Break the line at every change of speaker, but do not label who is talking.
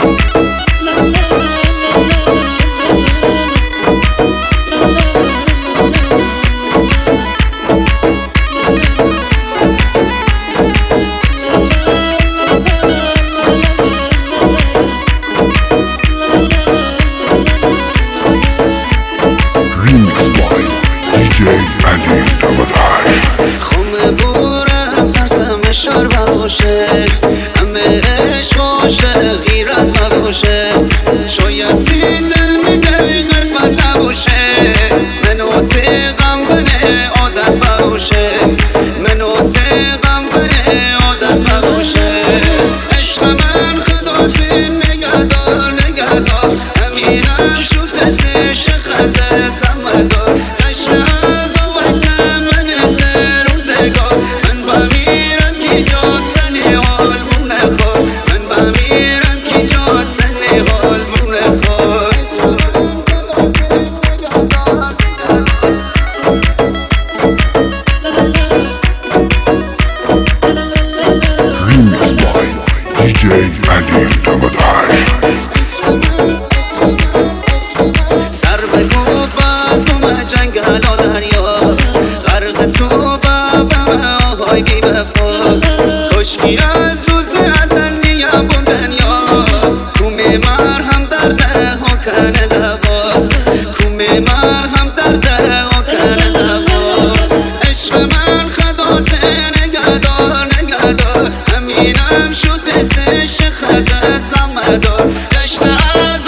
Remix boy DJ علی 98
خم بورم ترسم اشار باشه همه عشق باشه غیرت باشه شاید زین دل میده قسمت نباشه منو تیغم بنه عادت باشه منو تیغم بنه عادت باشه عشق من خداسی نگهدار نگهدار همینم شوت سش خده زمدار قشن از آویت من سر روزگار من بمیرم کی جات زنی حال مونه خور من بمیرم کی جات زنی حال مونه خور
Remix boy DJ علی 98
سر بگو بازم جنگل و دریا غرق تو بابم آهای بی وفا کشکی از روز ازل نیم بون دنیا کومی مرهم درده ها کنه دوا کومی مرهم درده ها کنه دوا عشق من خدات نگهدار نگهدار همینم شوت زش خده زمدار گشت از